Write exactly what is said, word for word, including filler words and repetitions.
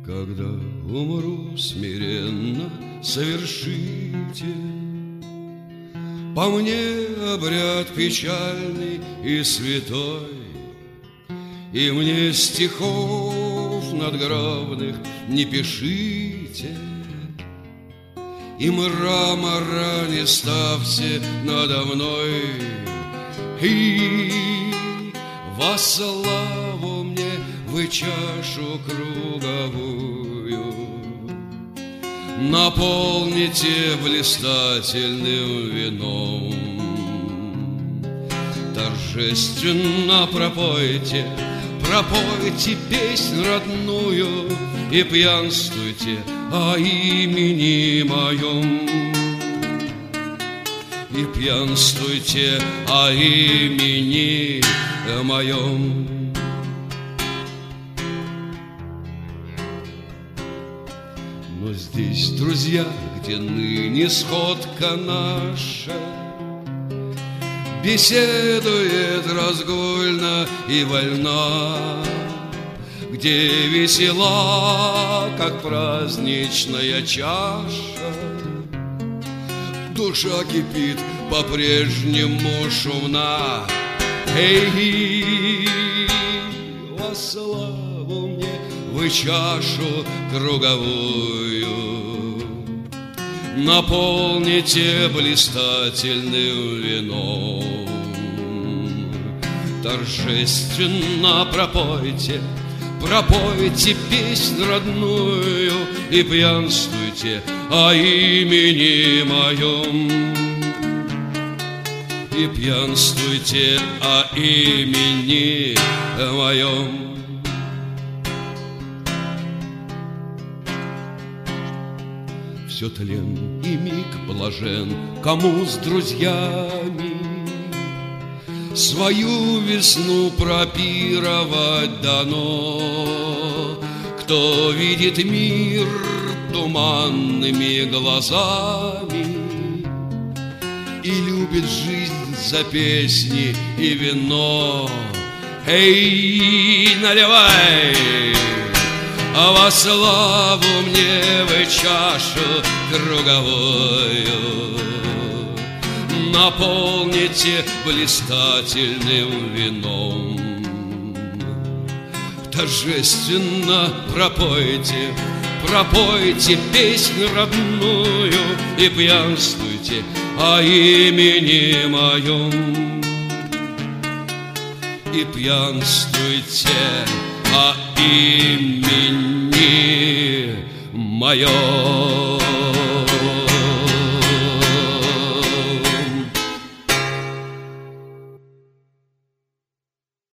Когда умру, смиренно совершите по мне обряд печальный и святой, и мне стихов надгробных не пишите, и мрамора не ставьте надо мной, и во славу мне вы чашу круговую наполните блистательным вином. Торжественно пропойте, пропойте песнь родную и пьянствуйте о имени моем. И пьянствуйте о имени моем. Но здесь, друзья, где ныне сходка наша, беседует разгульно и вольна, где весела, как праздничная чаша, душа кипит по-прежнему шумна. Эй, во славу мне вы чашу круговую наполните блистательным вином. Торжественно пропойте, пропойте песнь родную и пьянствуйте о имени моем. И пьянствуйте о имени моем. Все тлен и миг блажен, кому с друзьями свою весну пропировать дано. Кто видит мир туманными глазами и любит жизнь за песни и вино, эй, наливай! А во славу мне вы чашу круговую наполните блистательным вином. Торжественно пропойте, пропойте песнь родную и пьянствуйте о имени моем. И пьянствуйте о имени моем.